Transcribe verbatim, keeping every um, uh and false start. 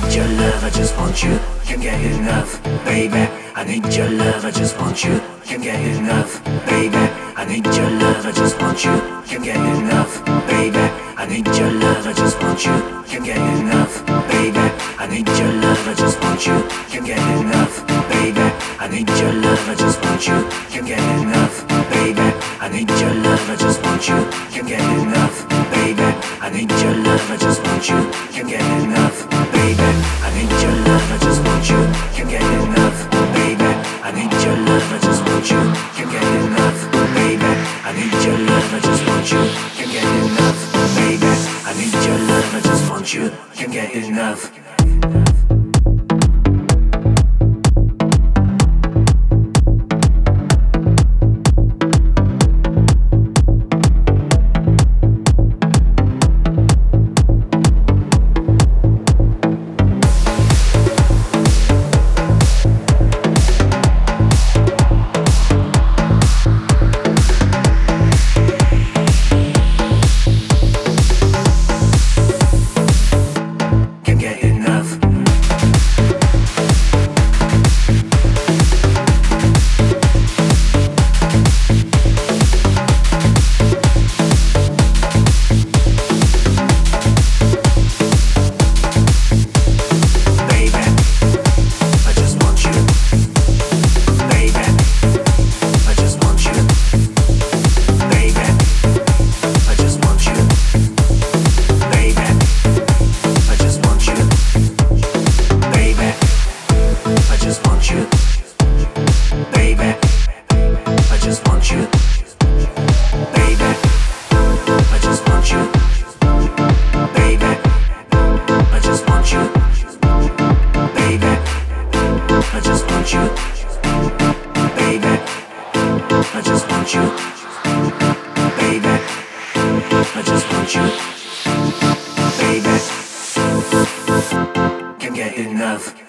your love, I just want you, can't get enough, baby. I need your love, I just want you, can't get enough, baby. I need your love, I just want you, can't get enough, baby. I need your love, I just want you, can't get enough, baby. I need your love, I just want you, can't get enough, baby. I need your love, I just want you, can't get enough, baby. I need your love, I just want you, can't get enough, baby. I need your love, I just want you, can't get enough, baby. I need your love, I just want you, can't get enough, baby. I need your love, I just want you, can't get enough, baby. I need your love, I just want you, can't get enough, baby. I need your love, I just want you, can't get enough. Enough.